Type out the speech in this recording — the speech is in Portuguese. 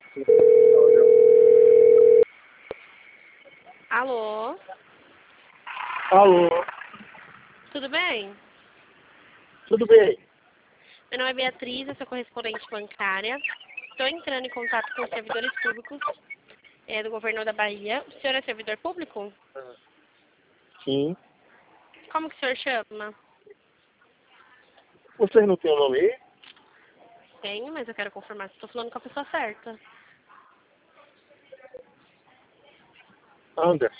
Alô? Alô, Tudo bem? tudo bem? Meu nome é Beatriz, eu sou correspondente bancária. Estou entrando em contato com os servidores públicos do governo da Bahia. O senhor é servidor público? Sim. Como que o senhor chama? Vocês não têm o nome aí? Tenho, mas eu quero confirmar se estou falando com a pessoa certa. Anderson.